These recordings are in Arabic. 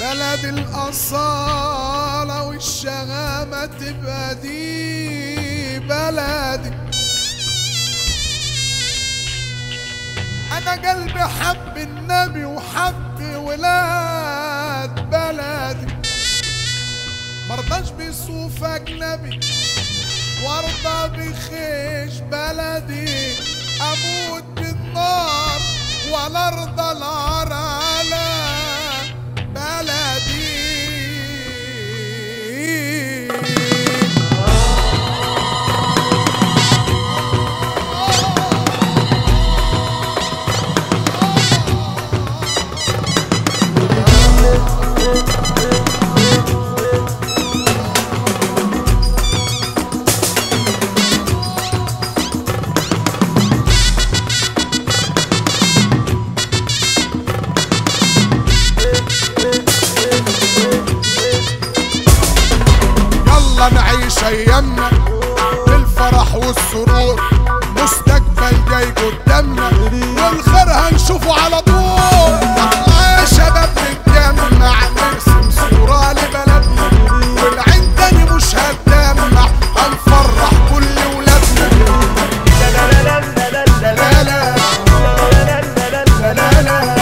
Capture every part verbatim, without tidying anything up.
بلد الأصالة والشغامة تبقى دي بلدي. أنا قلبي حب النبي وحب ولاد بلدي، مرضاش بصوف أجنبي وارضى بخيش بلدي. أموت بالنار ولا أرضى العار على بلدي. نعيش ايامنا بالفرح والسرور، مستقبل جاي قدامنا والخير هنشوفه على طول. يا شباب نتجمع نرسم صورة لبلدنا، والعين تاني مش هتدمع، هنفرح كل ولادنا. لا لا لا لا لا لا لا لا لا لا لا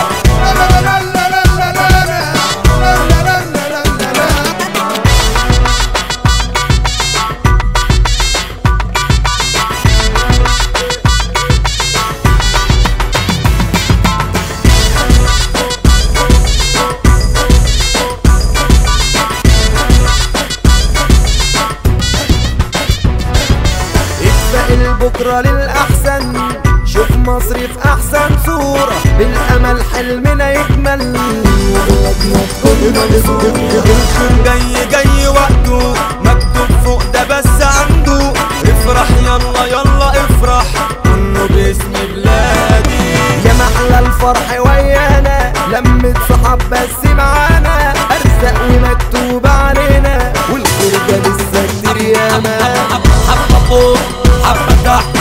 بكرة للأحسن، شوف مصر في أحسن صورة، بالأمل حلمنا يكمل وبلدنا تكون منصورة. الخير جاي جاي وقته مكتوب فوق ده بس عنده، افرح يلا يلا افرح كله باسم بلادي. يا محلى الفرح ويانا لمة صحاب بس معانا، أرزق ومكتوب علينا والخير ده لسه كتير ياما. حبة فوق حبة تحت